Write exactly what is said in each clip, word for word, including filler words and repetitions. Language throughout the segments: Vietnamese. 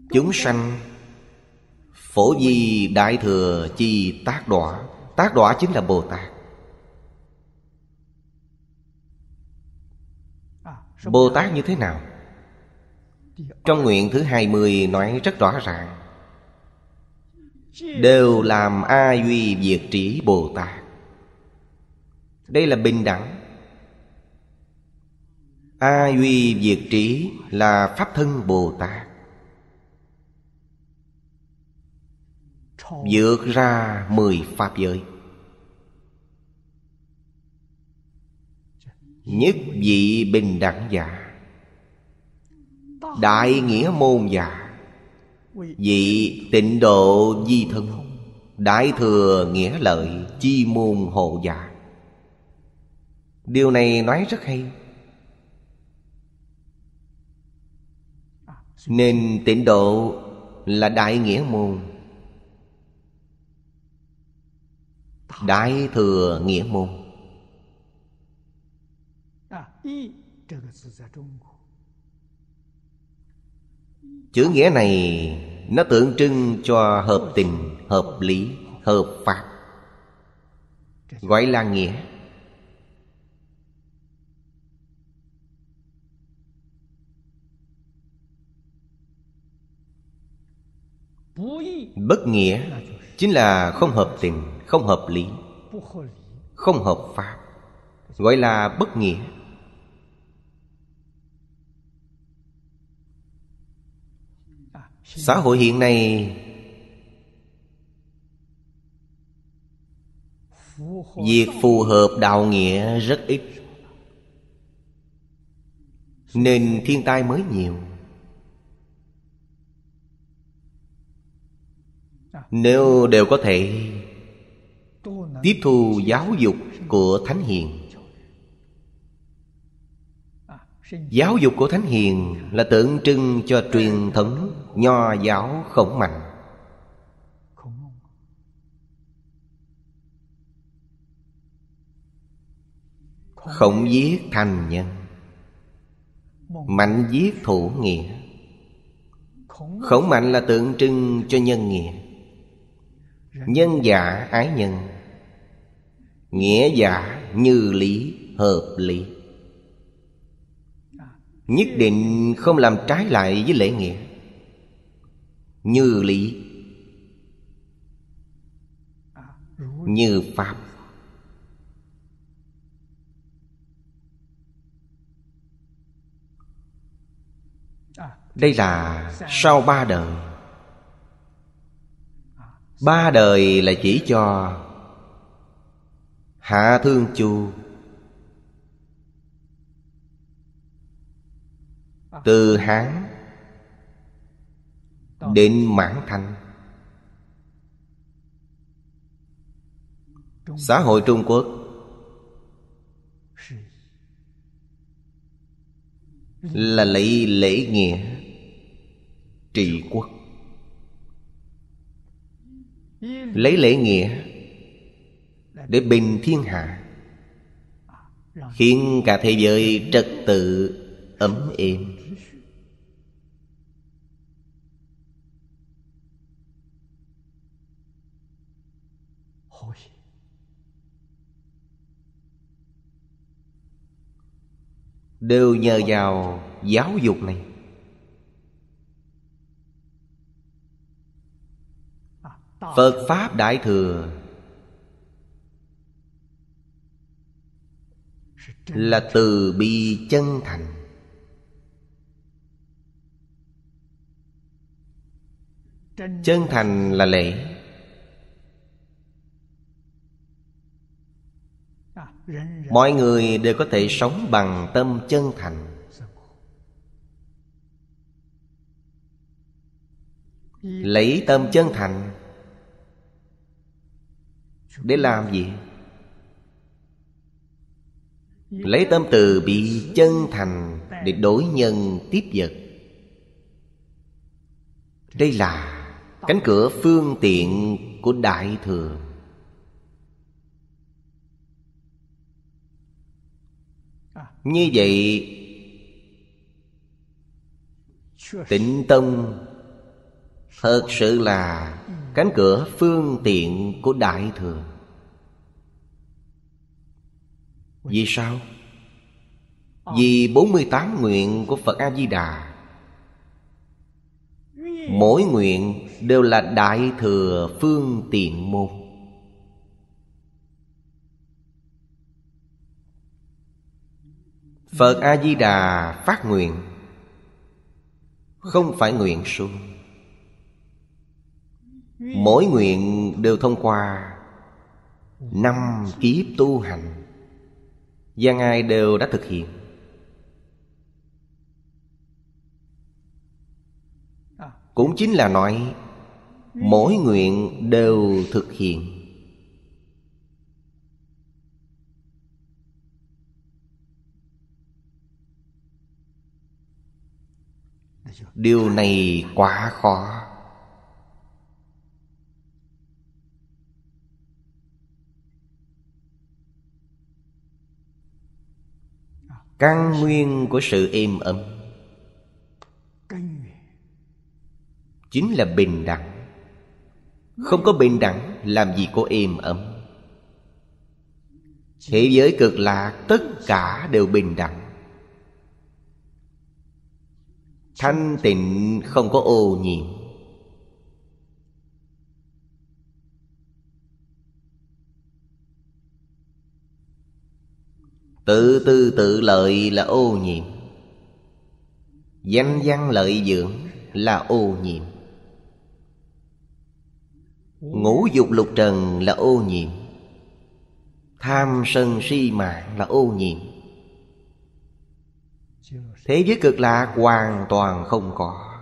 chúng sanh phổ di đại thừa chi tác đọa. Tác đọa chính là Bồ Tát. Bồ Tát như thế nào? Trong nguyện thứ hai mươi nói rất rõ ràng: đều làm A Duy Diệt Trí Bồ Tát. Đây là bình đẳng. A Duy Diệt Trí là Pháp thân Bồ Tát, vượt ra mười Pháp giới. Nhất vị bình đẳng giả, đại nghĩa môn giả, vị tịnh độ di thân, đại thừa nghĩa lợi chi môn hộ giả. Điều này nói rất hay. Nên tịnh độ là đại nghĩa môn, đại thừa nghĩa môn. Chữ nghĩa này nó tượng trưng cho hợp tình, hợp lý, hợp pháp, gọi là nghĩa. Bất nghĩa chính là không hợp tình, không hợp lý, không hợp pháp, gọi là bất nghĩa. Xã hội hiện nay việc phù hợp đạo nghĩa rất ít, nên thiên tai mới nhiều. Nếu đều có thể tiếp thu giáo dục của Thánh Hiền. Giáo dục của Thánh Hiền là tượng trưng cho truyền thống Nho giáo Khổng Mạnh. Khổng viết thành nhân, Mạnh viết thủ nghĩa. Khổng Mạnh là tượng trưng cho nhân nghĩa. Nhân giả ái nhân, nghĩa giả như lý hợp lý. Nhất định không làm trái lại với lễ nghĩa. Như lý, như pháp. Đây là sau ba đời. Ba đời là chỉ cho Hạ Thương Chu, từ Hán đến Mãn Thanh. Xã hội Trung Quốc là lấy lễ nghĩa trị quốc. Lấy lễ nghĩa để bình thiên hạ, khiến cả thế giới trật tự ấm êm. Đều nhờ vào giáo dục này. Phật Pháp Đại Thừa là từ bi chân thành. Chân thành là lễ. Mọi người đều có thể sống bằng tâm chân thành. Lấy tâm chân thành để làm gì? Lấy tâm từ bi chân thành để đối nhân tiếp vật. Đây là cánh cửa phương tiện của Đại Thừa. Như vậy Tịnh Tông thật sự là cánh cửa phương tiện của Đại Thừa. Vì sao? Vì bốn mươi tám nguyện của Phật A-di-đà, mỗi nguyện đều là Đại Thừa phương tiện môn. Phật A-di-đà phát nguyện không phải nguyện suông. Mỗi nguyện đều thông qua năm kiếp tu hành, và Ngài đều đã thực hiện. Cũng chính là nói mỗi nguyện đều thực hiện. Điều này quá khó. Căn nguyên của sự êm ấm chính là bình đẳng. Không có bình đẳng làm gì có êm ấm. Thế giới cực lạc tất cả đều bình đẳng, thanh tịnh, không có ô nhiễm. Tự tư tự lợi là ô nhiễm. Danh văn lợi dưỡng là ô nhiễm. Ngũ dục lục trần là ô nhiễm. Tham sân si mạng là ô nhiễm. Thế giới cực lạc hoàn toàn không có,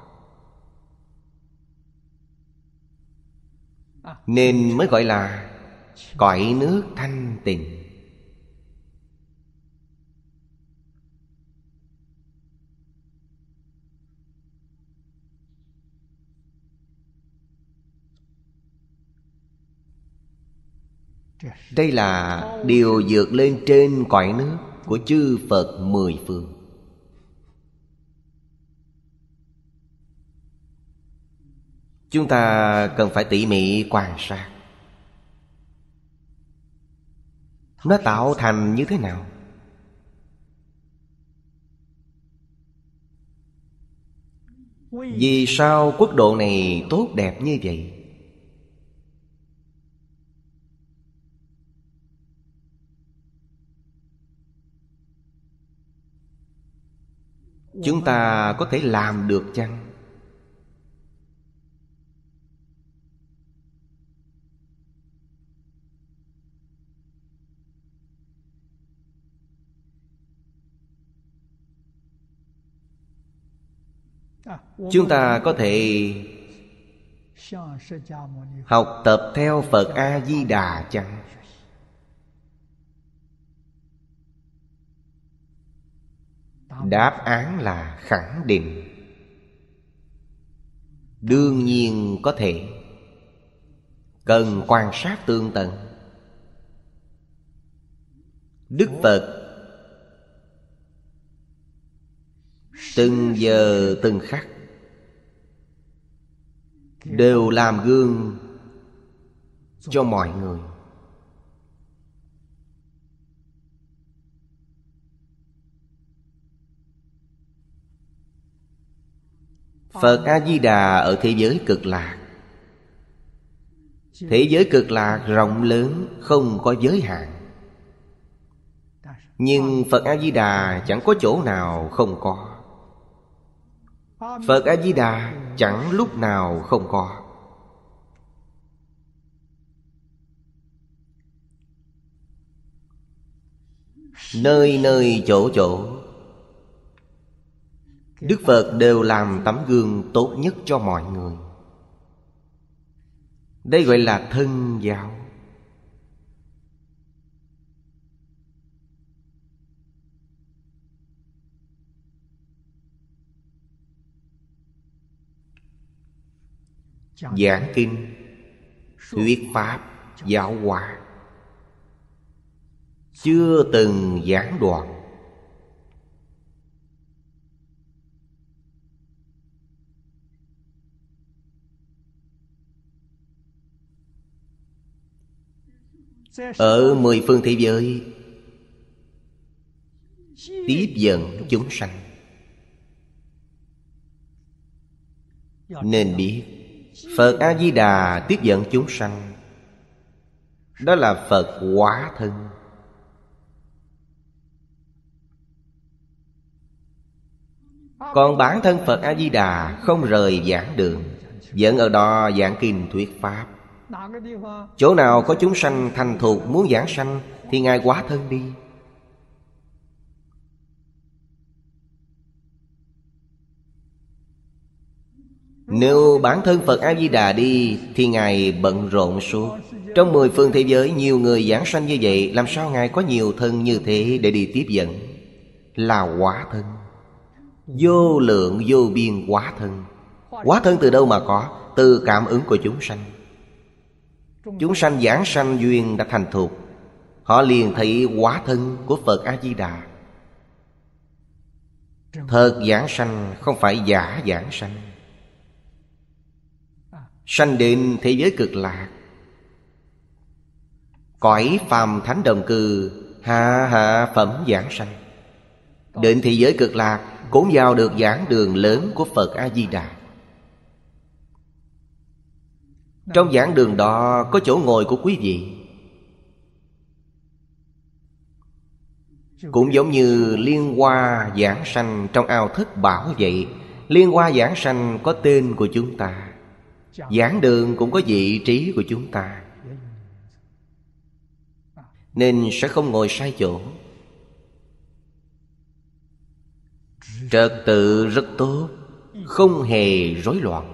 nên mới gọi là cõi nước thanh tịnh. Đây là điều vượt lên trên cõi nước của chư Phật mười phương. Chúng ta cần phải tỉ mỉ quan sát nó tạo thành như thế nào. Vì sao quốc độ này tốt đẹp như vậy? Chúng ta có thể làm được chăng? Chúng ta có thể học tập theo Phật A-di-đà chăng? Đáp án là khẳng định. Đương nhiên có thể. Cần quan sát tương tận. Đức Phật từng giờ từng khắc đều làm gương cho mọi người. Phật A-di-đà ở thế giới cực lạc. Thế giới cực lạc rộng lớn, không có giới hạn. Nhưng Phật A-di-đà chẳng có chỗ nào không có. Phật A-di-đà chẳng lúc nào không có. Nơi nơi chỗ chỗ Đức Phật đều làm tấm gương tốt nhất cho mọi người. Đây gọi là thân giáo. Giảng kinh, thuyết pháp, giáo hóa, chưa từng gián đoạn. ở mười phương thế giới tiếp dẫn chúng sanh. Nên biết Phật A-di-đà tiếp dẫn chúng sanh, đó là Phật hóa thân. Còn bản thân Phật A-di-đà không rời giảng đường, vẫn ở đó giảng kinh thuyết pháp. Chỗ nào có chúng sanh thành thục muốn giảng sanh thì Ngài hóa thân đi. Nếu bản thân Phật A-di-đà đi thì Ngài bận rộn suốt. Trong mười phương thế giới nhiều người giảng sanh như vậy, làm sao Ngài có nhiều thân như thế để đi tiếp dẫn? Là hóa thân, vô lượng vô biên hóa thân. Hóa thân từ đâu mà có? Từ cảm ứng của chúng sanh. Chúng sanh giảng sanh duyên đã thành thục, họ liền thấy hóa thân của Phật A-di-đà. Thật giảng sanh, không phải giả giảng sanh. Sanh đến thế giới cực lạc, cõi phàm thánh đồng cư, hạ hạ phẩm giảng sanh. Đến thế giới cực lạc cũng vào được giảng đường lớn của Phật A-di-đà. Trong giảng đường đó có chỗ ngồi của quý vị. Cũng giống như liên hoa giảng sanh trong ao thất bảo vậy. Liên hoa giảng sanh có tên của chúng ta, giảng đường cũng có vị trí của chúng ta, nên sẽ không ngồi sai chỗ. Trật tự rất tốt, không hề rối loạn.